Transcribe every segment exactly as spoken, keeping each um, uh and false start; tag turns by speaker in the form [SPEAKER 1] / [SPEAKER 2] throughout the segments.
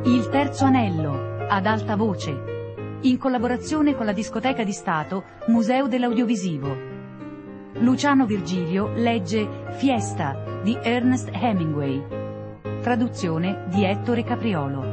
[SPEAKER 1] Il terzo anello, ad alta voce, in collaborazione con la Discoteca di Stato, Museo dell'Audiovisivo. Luciano Virgilio legge Fiesta di Ernest Hemingway. Traduzione di Ettore Capriolo.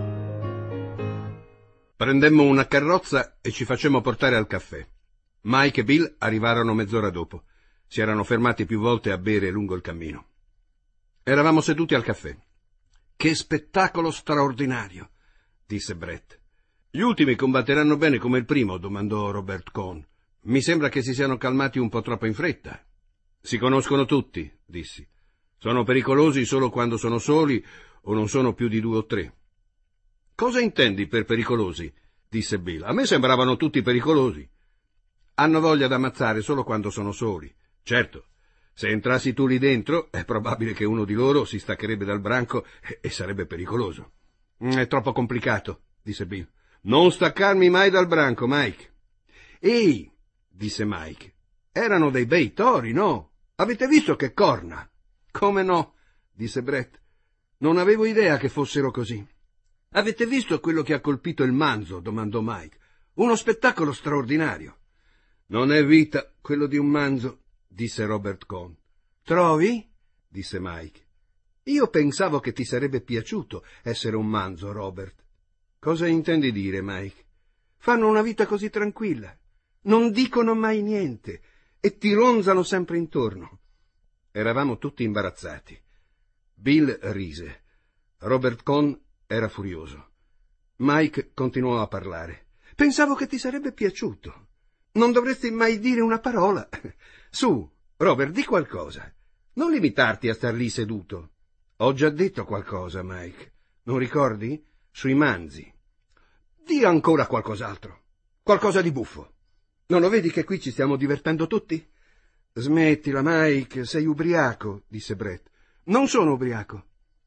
[SPEAKER 2] Prendemmo una carrozza e ci facemmo portare al caffè. Mike e Bill arrivarono mezz'ora dopo. Si erano fermati più volte a bere lungo il cammino. Eravamo seduti al caffè. «Che spettacolo straordinario!» disse Brett. «Gli ultimi combatteranno bene come il primo?» domandò Robert Cohn. «Mi sembra che si siano calmati un po' troppo in fretta». «Si conoscono tutti», dissi. «Sono pericolosi solo quando sono soli o non sono più di due o tre». «Cosa intendi per pericolosi?» disse Bill. «A me sembravano tutti pericolosi». «Hanno voglia d'ammazzare solo quando sono soli. Certo, se entrassi tu lì dentro, è probabile che uno di loro si staccherebbe dal branco e, e sarebbe pericoloso». «È troppo complicato», disse Bill. «Non staccarmi mai dal branco, Mike». «Ehi», disse Mike, «erano dei bei tori, no? Avete visto che corna?» «Come no?» disse Brett. «Non avevo idea che fossero così». «Avete visto quello che ha colpito il manzo?» domandò Mike. «Uno spettacolo straordinario». «Non è vita quello di un manzo», disse Robert Cohn. «Trovi?» disse Mike. «Io pensavo che ti sarebbe piaciuto essere un manzo, Robert». «Cosa intendi dire, Mike?» «Fanno una vita così tranquilla. Non dicono mai niente e ti ronzano sempre intorno». Eravamo tutti imbarazzati. Bill rise. Robert Cohn era furioso. Mike continuò a parlare. «Pensavo che ti sarebbe piaciuto. Non dovresti mai dire una parola. Su, Robert, di qualcosa. Non limitarti a star lì seduto». «Ho già detto qualcosa, Mike. Non ricordi? Sui manzi». «Di ancora qualcos'altro. Qualcosa di buffo. Non lo vedi che qui ci stiamo divertendo tutti?» «Smettila, Mike, sei ubriaco», disse Brett. «Non sono ubriaco.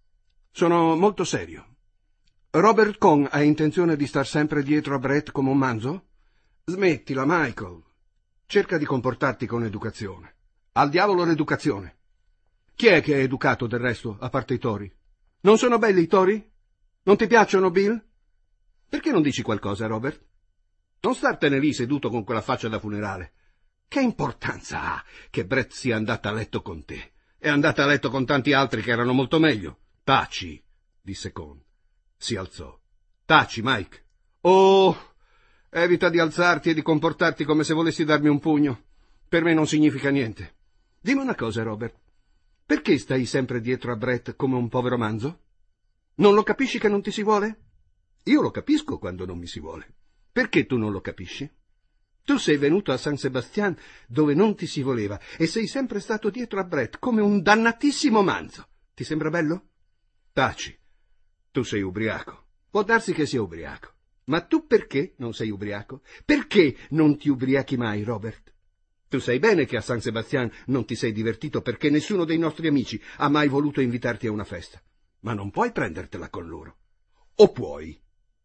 [SPEAKER 2] Sono molto serio». «Robert Cohn ha intenzione di star sempre dietro a Brett come un manzo?» «Smettila, Michael. Cerca di comportarti con educazione. Al diavolo l'educazione. Chi è che è educato del resto, a parte i tori? Non sono belli i tori? Non ti piacciono, Bill? Perché non dici qualcosa, Robert? Non startene lì seduto con quella faccia da funerale. Che importanza ha che Brett sia andata a letto con te? È andata a letto con tanti altri che erano molto meglio. Taci, disse Cohn. Si alzò. Taci, Mike. Oh, evita di alzarti e di comportarti come se volessi darmi un pugno. Per me non significa niente. Dimmi una cosa, Robert. Perché stai sempre dietro a Brett come un povero manzo? Non lo capisci che non ti si vuole? Io lo capisco quando non mi si vuole. Perché tu non lo capisci? Tu sei venuto a San Sebastian dove non ti si voleva e sei sempre stato dietro a Brett come un dannatissimo manzo. Ti sembra bello? Taci. Tu sei ubriaco. Può darsi che sia ubriaco. Ma tu perché non sei ubriaco? Perché non ti ubriachi mai, Robert? Tu sai bene che a San Sebastian non ti sei divertito perché nessuno dei nostri amici ha mai voluto invitarti a una festa. Ma non puoi prendertela con loro. O puoi?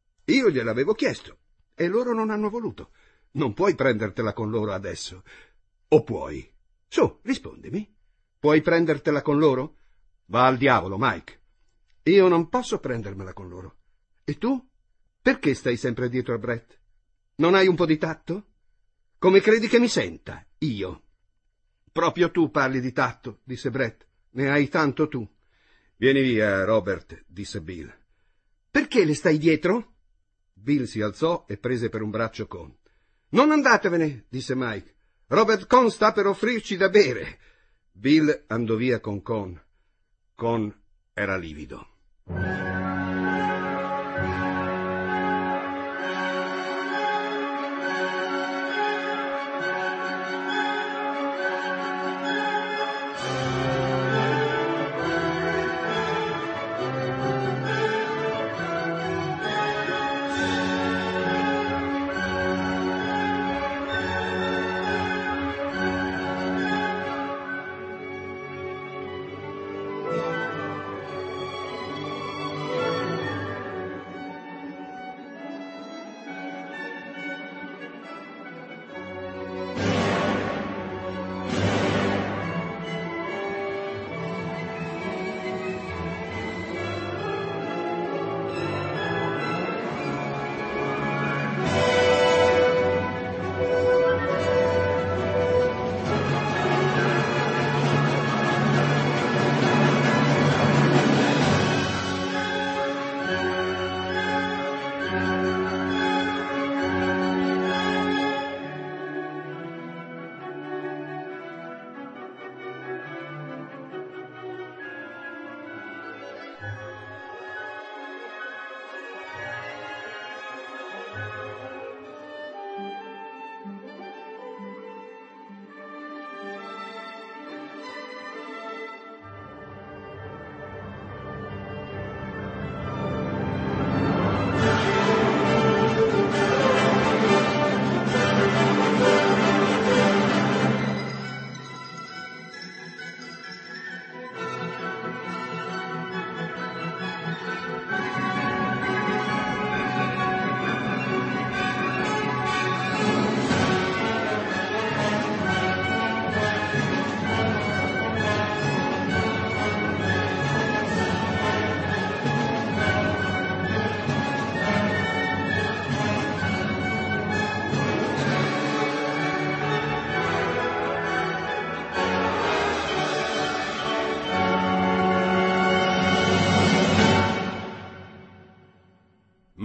[SPEAKER 2] Io gliel'avevo chiesto e loro non hanno voluto. Non puoi prendertela con loro adesso. O puoi? Su, rispondimi. Puoi prendertela con loro? Va al diavolo, Mike. Io non posso prendermela con loro. E tu? Perché stai sempre dietro a Brett? Non hai un po' di tatto? Come credi che mi senta, io? Proprio tu parli di tatto, disse Brett. Ne hai tanto tu. Vieni via, Robert, disse Bill. Perché le stai dietro? Bill si alzò e prese per un braccio Cohn. Non andatevene, disse Mike. Robert Cohn sta per offrirci da bere. Bill andò via con Cohn. Cohn era livido.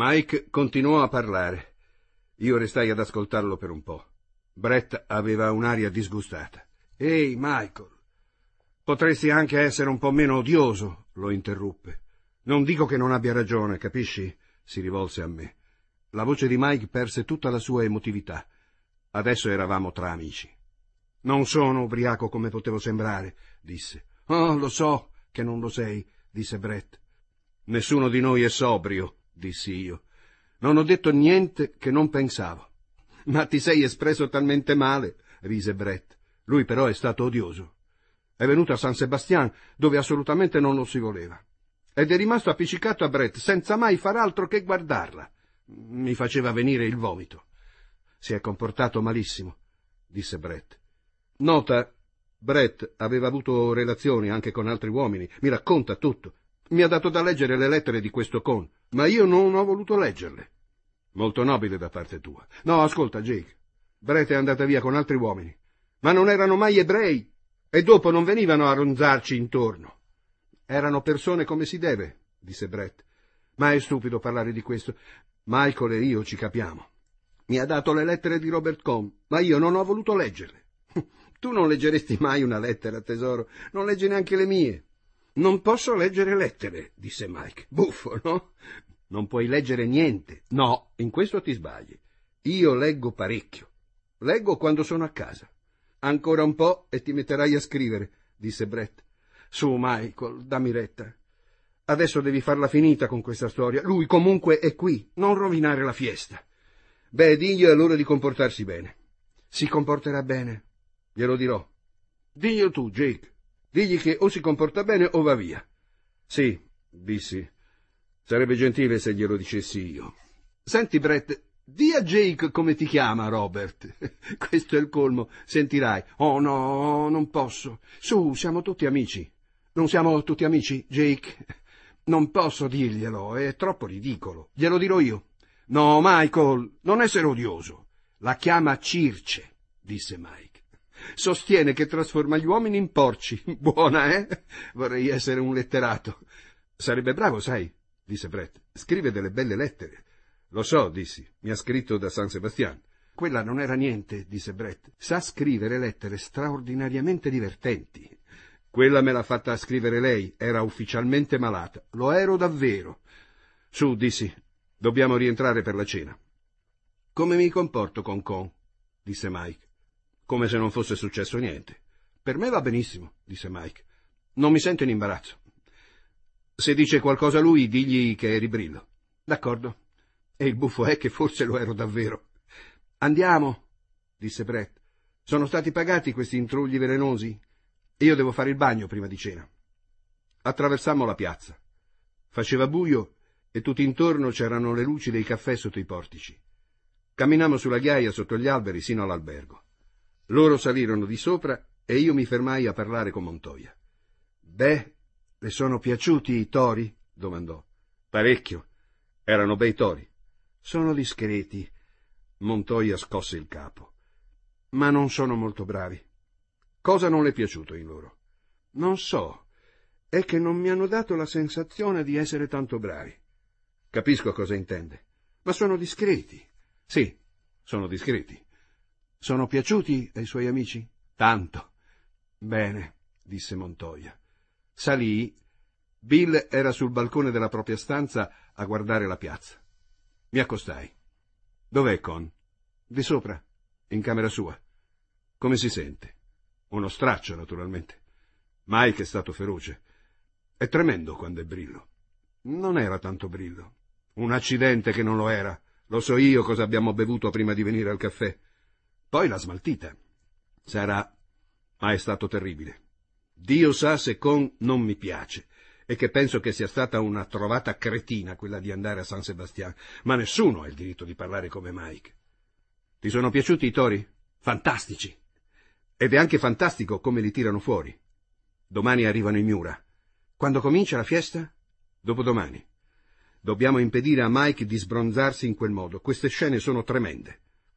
[SPEAKER 2] Mike continuò a parlare. Io restai ad ascoltarlo per un po'. Brett aveva un'aria disgustata. «Ehi, Michael, potresti anche essere un po' meno odioso», lo interruppe. «Non dico che non abbia ragione, capisci?» Si rivolse a me. La voce di Mike perse tutta la sua emotività. Adesso eravamo tra amici. «Non sono ubriaco come potevo sembrare», disse. «Oh, lo so che non lo sei», disse Brett. «Nessuno di noi è sobrio», dissi io. «Non ho detto niente che non pensavo». «Ma ti sei espresso talmente male», rise Brett. «Lui però è stato odioso. È venuto a San Sebastian, dove assolutamente non lo si voleva. Ed è rimasto appiccicato a Brett senza mai far altro che guardarla. Mi faceva venire il vomito. Si è comportato malissimo», disse Brett. «Nota, Brett aveva avuto relazioni anche con altri uomini. Mi racconta tutto. Mi ha dato da leggere le lettere di questo con, ma io non ho voluto leggerle». «Molto nobile da parte tua». «No, ascolta, Jake. Brett è andata via con altri uomini, ma non erano mai ebrei, e dopo non venivano a ronzarci intorno. Erano persone come si deve», disse Brett. «Ma è stupido parlare di questo. Michael e io ci capiamo. Mi ha dato le lettere di Robert Cohn, ma io non ho voluto leggerle». «Tu non leggeresti mai una lettera, tesoro. Non leggi neanche le mie». «Non posso leggere lettere», disse Mike. «Buffo, no?» «Non puoi leggere niente». «No, in questo ti sbagli. Io leggo parecchio. Leggo quando sono a casa». «Ancora un po' e ti metterai a scrivere», disse Brett. «Su, Michael, dammi retta. Adesso devi farla finita con questa storia. Lui comunque è qui. Non rovinare la fiesta». «Beh, digli a loro di comportarsi bene». «Si comporterà bene. Glielo dirò». «Diglielo tu, Jake. Digli che o si comporta bene o va via». «Sì», dissi. «Sarebbe gentile se glielo dicessi io». «Senti, Brett, di a Jake come ti chiama Robert». «Questo è il colmo, sentirai». «Oh no, non posso. Su, siamo tutti amici». «Non siamo tutti amici, Jake?» «Non posso dirglielo, è troppo ridicolo. Glielo dirò io». «No, Michael, non essere odioso. La chiama Circe», disse Mike. «Sostiene che trasforma gli uomini in porci». «Buona, eh? Vorrei essere un letterato». «Sarebbe bravo, sai», disse Brett. «Scrive delle belle lettere». «Lo so», dissi. «Mi ha scritto da San Sebastian». «Quella non era niente», disse Brett. «Sa scrivere lettere straordinariamente divertenti». «Quella me l'ha fatta scrivere lei. Era ufficialmente malata». «Lo ero davvero». «Su», dissi. «Dobbiamo rientrare per la cena». «Come mi comporto con Con?» disse Mike. «Come se non fosse successo niente». «Per me va benissimo», disse Mike. «Non mi sento in imbarazzo». «Se dice qualcosa lui, digli che eri brillo». «D'accordo. E il buffo è che forse lo ero davvero». «Andiamo», disse Brett. «Sono stati pagati questi intrugli velenosi? Io devo fare il bagno prima di cena». Attraversammo la piazza. Faceva buio e tutt'intorno c'erano le luci dei caffè sotto i portici. Camminammo sulla ghiaia sotto gli alberi sino all'albergo. Loro salirono di sopra e io mi fermai a parlare con Montoya. «Beh, le sono piaciuti i tori?» domandò. «Parecchio. Erano bei tori». «Sono discreti». Montoya scosse il capo. «Ma non sono molto bravi». «Cosa non le è piaciuto in loro?» «Non so. È che non mi hanno dato la sensazione di essere tanto bravi». «Capisco cosa intende». «Ma sono discreti». «Sì, sono discreti». «Sono piaciuti ai suoi amici?» «Tanto». «Bene», disse Montoya. Salii. Bill era sul balcone della propria stanza a guardare la piazza. Mi accostai. «Dov'è Con?» «Di sopra, in camera sua». «Come si sente?» «Uno straccio, naturalmente». Mike è stato feroce. «È tremendo quando è brillo». «Non era tanto brillo». «Un accidente che non lo era. Lo so io cosa abbiamo bevuto prima di venire al caffè. Poi la smaltita». «Sarà, ma è stato terribile. Dio sa se Con non mi piace e che penso che sia stata una trovata cretina quella di andare a San Sebastian, ma nessuno ha il diritto di parlare come Mike». «Ti sono piaciuti i tori?» «Fantastici. Ed è anche fantastico come li tirano fuori. Domani arrivano i Miura». «Quando comincia la fiesta?» «Dopodomani. Dobbiamo impedire a Mike di sbronzarsi in quel modo. Queste scene sono tremende.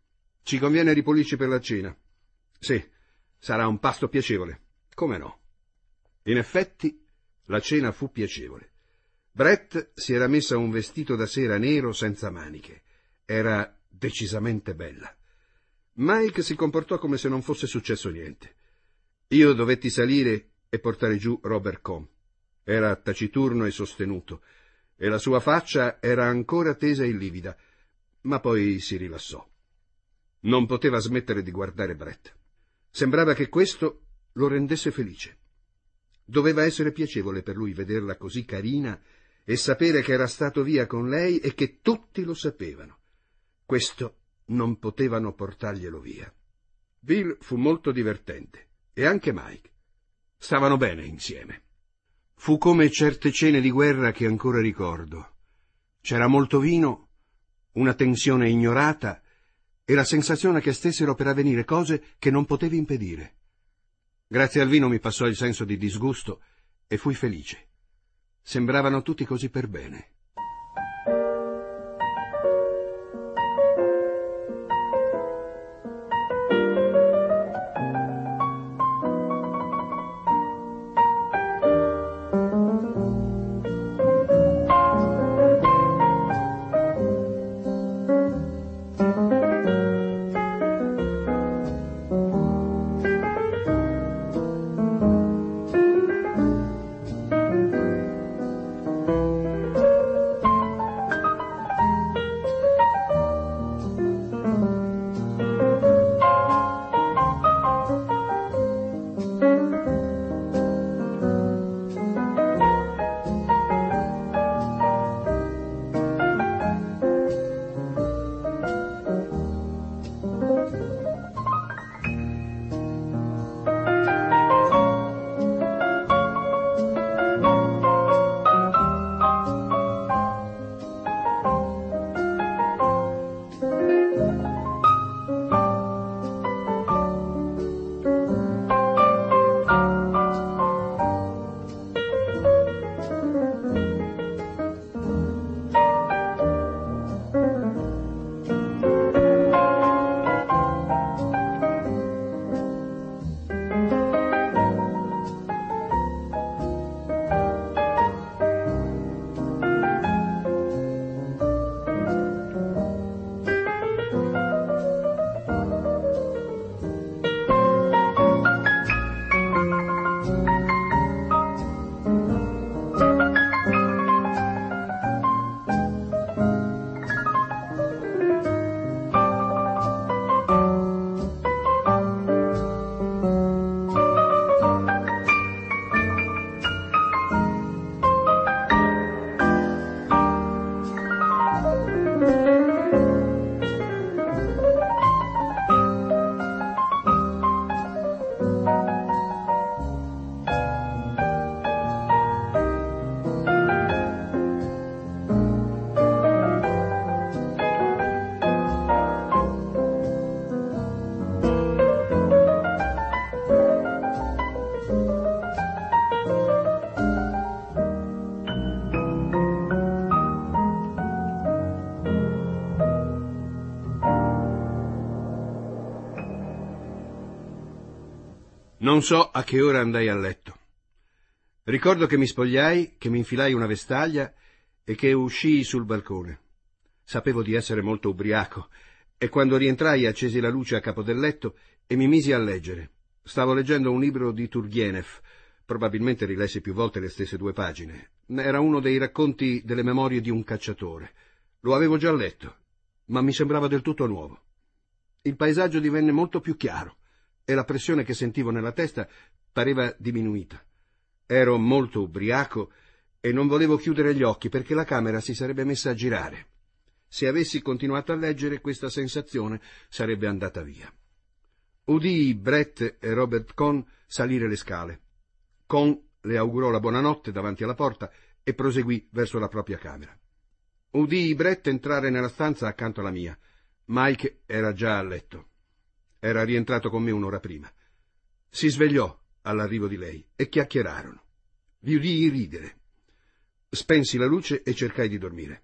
[SPEAKER 2] Ci conviene ripulirci per la cena». «Sì, sarà un pasto piacevole». «Come no?» In effetti, la cena fu piacevole. Brett si era messa un vestito da sera nero senza maniche. Era decisamente bella. Mike si comportò come se non fosse successo niente. Io dovetti salire e portare giù Robert Cohn. Era taciturno e sostenuto, e la sua faccia era ancora tesa e livida, ma poi si rilassò. Non poteva smettere di guardare Brett. Sembrava che questo lo rendesse felice. Doveva essere piacevole per lui vederla così carina e sapere che era stato via con lei e che tutti lo sapevano. Questo non potevano portarglielo via. Bill fu molto divertente, e anche Mike. Stavano bene insieme. Fu come certe cene di guerra che ancora ricordo. C'era molto vino, una tensione ignorata e la sensazione che stessero per avvenire cose che non potevi impedire. Grazie al vino mi passò il senso di disgusto e fui felice. Sembravano tutti così per bene. Non so a che ora andai a letto. Ricordo che mi spogliai, che mi infilai una vestaglia e che uscii sul balcone. Sapevo di essere molto ubriaco e quando rientrai accesi la luce a capo del letto e mi misi a leggere. Stavo leggendo un libro di Turgenev. Probabilmente rilessi più volte le stesse due pagine. Era uno dei racconti delle memorie di un cacciatore. Lo avevo già letto, ma mi sembrava del tutto nuovo. Il paesaggio divenne molto più chiaro e la pressione che sentivo nella testa pareva diminuita. Ero molto ubriaco e non volevo chiudere gli occhi perché la camera si sarebbe messa a girare. Se avessi continuato a leggere, questa sensazione sarebbe andata via. Udii Brett e Robert Cohn salire le scale. Cohn le augurò la buonanotte davanti alla porta e proseguì verso la propria camera. Udii Brett entrare nella stanza accanto alla mia. Mike era già a letto. Era rientrato con me un'ora prima. Si svegliò all'arrivo di lei e chiacchierarono. Vi udii ridere. Spensi la luce e cercai di dormire.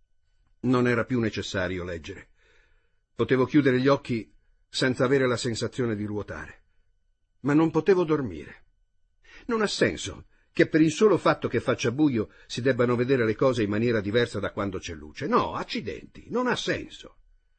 [SPEAKER 2] Non era più necessario leggere. Potevo chiudere gli occhi senza avere la sensazione di ruotare. Ma non potevo dormire. Non ha senso che per il solo fatto che faccia buio si debbano vedere le cose in maniera diversa da quando c'è luce. No, accidenti, non ha senso.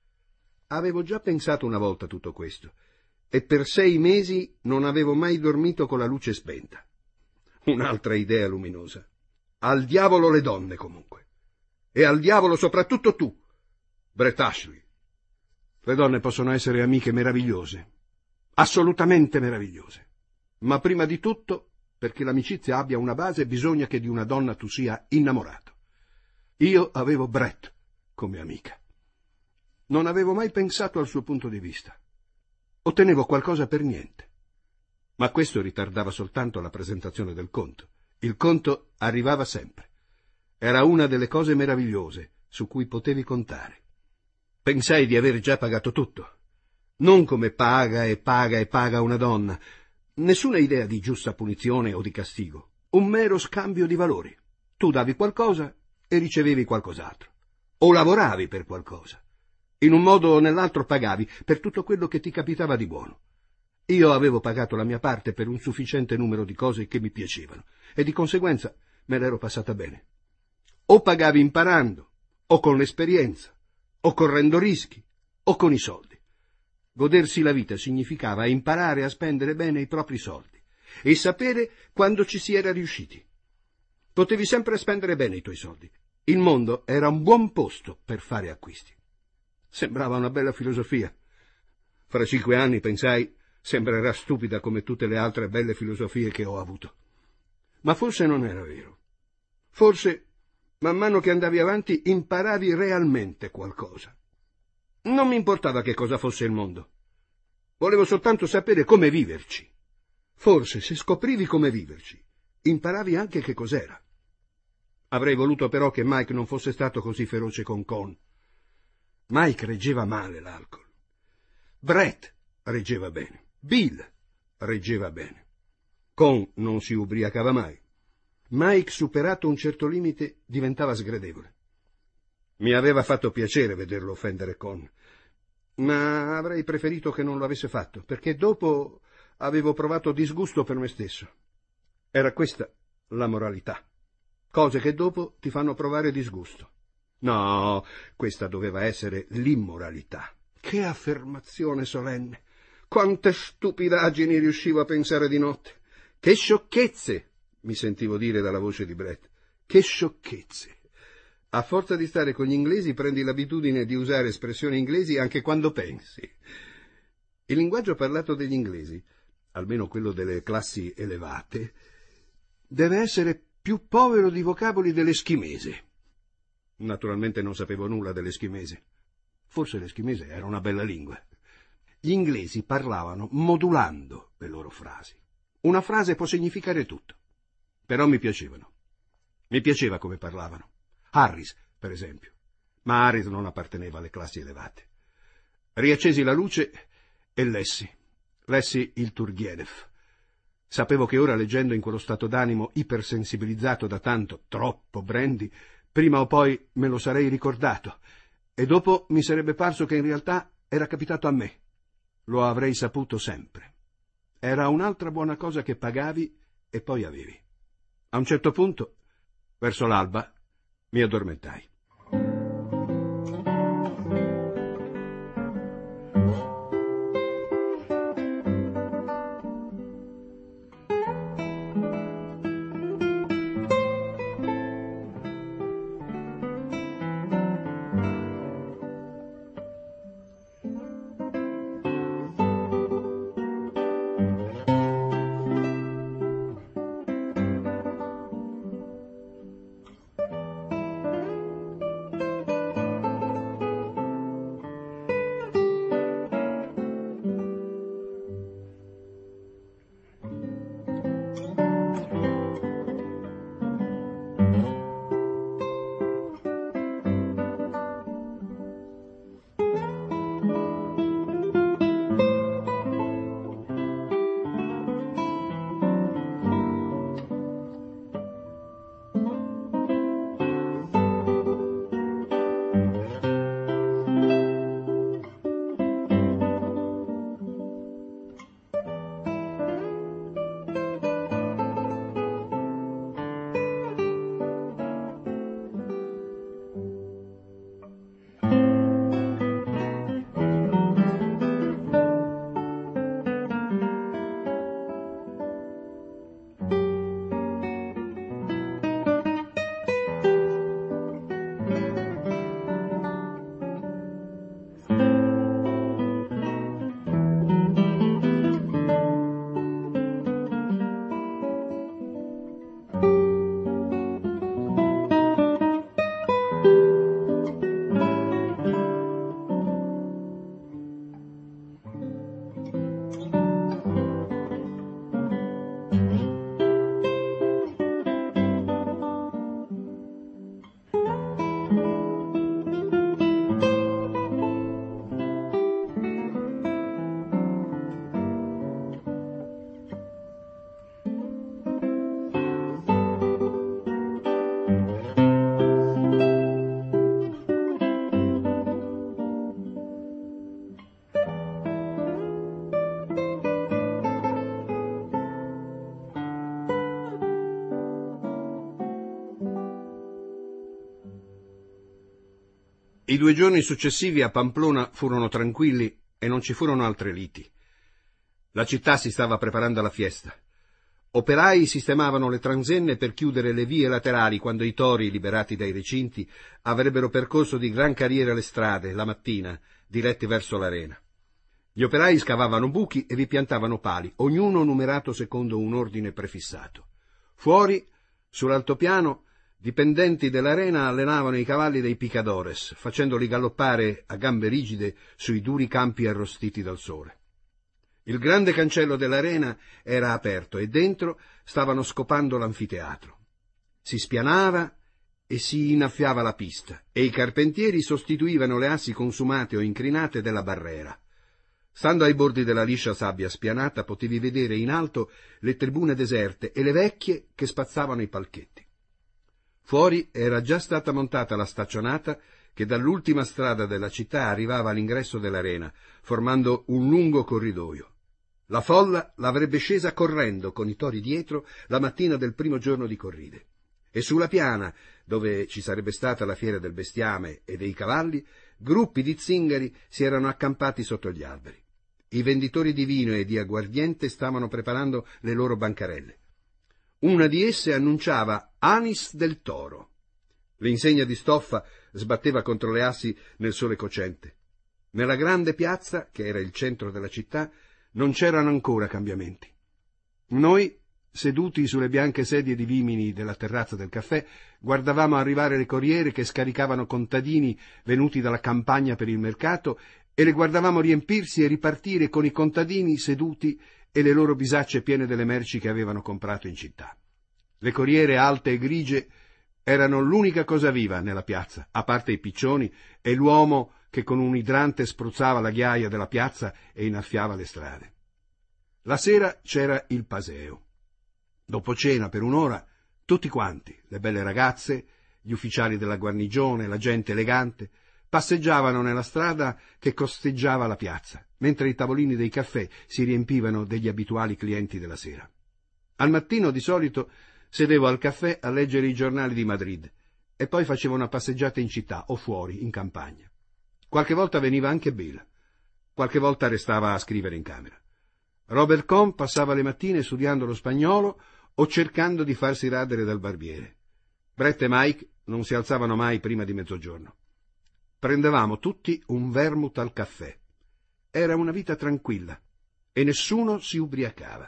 [SPEAKER 2] Avevo già pensato una volta tutto questo, e per sei mesi non avevo mai dormito con la luce spenta. Un'altra idea luminosa. Al diavolo le donne, comunque. E al diavolo soprattutto tu, Brett Ashley. Le donne possono essere amiche meravigliose, assolutamente meravigliose. Ma prima di tutto, perché l'amicizia abbia una base, bisogna che di una donna tu sia innamorato. Io avevo Brett come amica. Non avevo mai pensato al suo punto di vista. Ottenevo qualcosa per niente. Ma questo ritardava soltanto la presentazione del conto. Il conto arrivava sempre. Era una delle cose meravigliose su cui potevi contare. Pensai di aver già pagato tutto. Non come paga e paga e paga una donna. Nessuna idea di giusta punizione o di castigo. Un mero scambio di valori. Tu davi qualcosa e ricevevi qualcos'altro. O lavoravi per qualcosa. In un modo o nell'altro pagavi per tutto quello che ti capitava di buono. Io avevo pagato la mia parte per un sufficiente numero di cose che mi piacevano e di conseguenza me l'ero passata bene. O pagavi imparando, o con l'esperienza, o correndo rischi, o con i soldi. Godersi la vita significava imparare a spendere bene i propri soldi e sapere quando ci si era riusciti. Potevi sempre spendere bene i tuoi soldi. Il mondo era un buon posto per fare acquisti. Sembrava una bella filosofia. Fra cinque anni, pensai, sembrerà stupida come tutte le altre belle filosofie che ho avuto. Ma forse non era vero. Forse, man mano che andavi avanti, imparavi realmente qualcosa. Non mi importava che cosa fosse il mondo. Volevo soltanto sapere come viverci. Forse, se scoprivi come viverci, imparavi anche che cos'era. Avrei voluto però che Mike non fosse stato così feroce con Con. Mike reggeva male l'alcol. Brett reggeva bene. Bill reggeva bene. Con non si ubriacava mai. Mike, superato un certo limite, diventava sgradevole. Mi aveva fatto piacere vederlo offendere Con, ma avrei preferito che non lo avesse fatto, perché dopo avevo provato disgusto per me stesso. Era questa la moralità. Cose che dopo ti fanno provare disgusto. No, questa doveva essere l'immoralità. Che affermazione solenne! Quante stupidaggini riuscivo a pensare di notte! Che sciocchezze! Mi sentivo dire dalla voce di Brett. Che sciocchezze! A forza di stare con gli inglesi prendi l'abitudine di usare espressioni inglesi anche quando pensi. Il linguaggio parlato degli inglesi, almeno quello delle classi elevate, deve essere più povero di vocaboli dell'eschimese. Naturalmente non sapevo nulla dell'eschimese. Forse l'eschimese era una bella lingua. Gli inglesi parlavano modulando le loro frasi. Una frase può significare tutto. Però mi piacevano. Mi piaceva come parlavano. Harris, per esempio. Ma Harris non apparteneva alle classi elevate. Riaccesi la luce e lessi. Lessi il Turgenev. Sapevo che ora, leggendo in quello stato d'animo ipersensibilizzato da tanto, troppo brandy, prima o poi me lo sarei ricordato, e dopo mi sarebbe parso che in realtà era capitato a me. Lo avrei saputo sempre. Era un'altra buona cosa che pagavi e poi avevi. A un certo punto, verso l'alba, mi addormentai. I due giorni successivi a Pamplona furono tranquilli e non ci furono altre liti. La città si stava preparando alla fiesta. Operai sistemavano le transenne per chiudere le vie laterali quando i tori, liberati dai recinti, avrebbero percorso di gran carriera le strade, la mattina, diretti verso l'arena. Gli operai scavavano buchi e vi piantavano pali, ognuno numerato secondo un ordine prefissato. Fuori, sull'altopiano, dipendenti dell'arena allenavano i cavalli dei picadores, facendoli galoppare a gambe rigide sui duri campi arrostiti dal sole. Il grande cancello dell'arena era aperto e dentro stavano scopando l'anfiteatro. Si spianava e si innaffiava la pista, e i carpentieri sostituivano le assi consumate o incrinate della barriera. Stando ai bordi della liscia sabbia spianata potevi vedere in alto le tribune deserte e le vecchie che spazzavano i palchetti. Fuori era già stata montata la staccionata che dall'ultima strada della città arrivava all'ingresso dell'arena, formando un lungo corridoio. La folla l'avrebbe scesa correndo, con i tori dietro, la mattina del primo giorno di corride. E sulla piana, dove ci sarebbe stata la fiera del bestiame e dei cavalli, gruppi di zingari si erano accampati sotto gli alberi. I venditori di vino e di aguardiente stavano preparando le loro bancarelle. Una di esse annunciava Anis del Toro. L'insegna di stoffa sbatteva contro le assi nel sole cocente. Nella grande piazza, che era il centro della città, non c'erano ancora cambiamenti. Noi, seduti sulle bianche sedie di vimini della terrazza del caffè, guardavamo arrivare le corriere che scaricavano contadini venuti dalla campagna per il mercato e le guardavamo riempirsi e ripartire con i contadini seduti e le loro bisacce piene delle merci che avevano comprato in città. Le corriere alte e grigie erano l'unica cosa viva nella piazza, a parte i piccioni e l'uomo che con un idrante spruzzava la ghiaia della piazza e innaffiava le strade. La sera c'era il paseo. Dopo cena, per un'ora, tutti quanti, le belle ragazze, gli ufficiali della guarnigione, la gente elegante, passeggiavano nella strada che costeggiava la piazza, mentre i tavolini dei caffè si riempivano degli abituali clienti della sera. Al mattino, di solito, sedevo al caffè a leggere i giornali di Madrid e poi facevo una passeggiata in città o fuori, in campagna. Qualche volta veniva anche Bill, qualche volta restava a scrivere in camera. Robert Cohn passava le mattine studiando lo spagnolo o cercando di farsi radere dal barbiere. Brett e Mike non si alzavano mai prima di mezzogiorno. Prendevamo tutti un vermouth al caffè. Era una vita tranquilla e nessuno si ubriacava.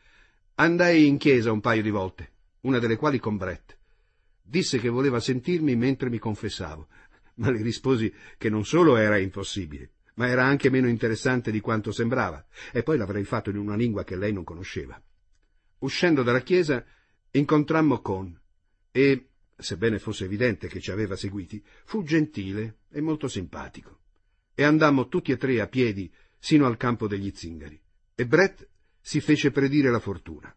[SPEAKER 2] Andai in chiesa un paio di volte, una delle quali con Brett. Disse che voleva sentirmi mentre mi confessavo, ma le risposi che non solo era impossibile, ma era anche meno interessante di quanto sembrava, e poi l'avrei fatto in una lingua che lei non conosceva. Uscendo dalla chiesa, incontrammo Cohn e, sebbene fosse evidente che ci aveva seguiti, fu gentile e molto simpatico. E andammo tutti e tre a piedi sino al campo degli zingari, e Brett si fece predire la fortuna.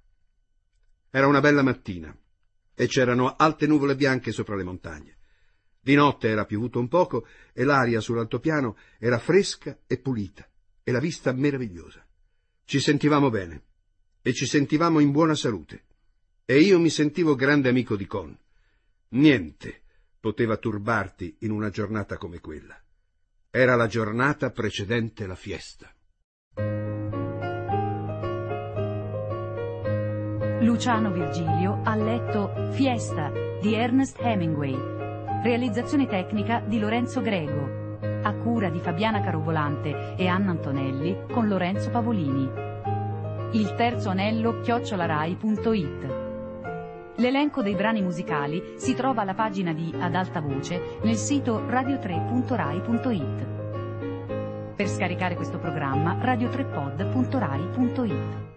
[SPEAKER 2] Era una bella mattina, e c'erano alte nuvole bianche sopra le montagne. Di notte era piovuto un poco e l'aria sull'altopiano era fresca e pulita e la vista meravigliosa. Ci sentivamo bene e ci sentivamo in buona salute e io mi sentivo grande amico di Cohn. Niente poteva turbarti in una giornata come quella. Era la giornata precedente la fiesta.
[SPEAKER 1] Luciano Virgilio ha letto Fiesta di Ernest Hemingway. Realizzazione tecnica di Lorenzo Grego, a cura di Fabiana Carovolante e Anna Antonelli con Lorenzo Pavolini. Il terzo anello chiocciolarai punto it. L'elenco dei brani musicali si trova alla pagina di Ad Alta Voce nel sito radio tre punto rai punto it. Per scaricare questo programma radio tre pod punto rai punto it.